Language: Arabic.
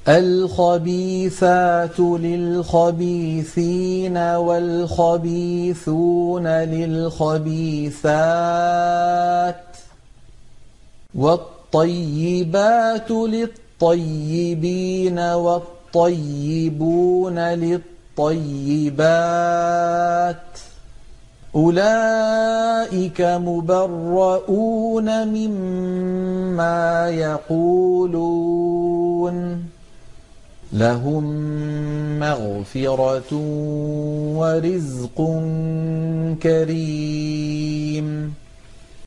الخبيثات للخبيثين والخبيثون للخبيثات والطيبات للطيبين والطيبون للطيبات أولئك مبرؤون مما يقولون لهم مغفرة ورزق كريم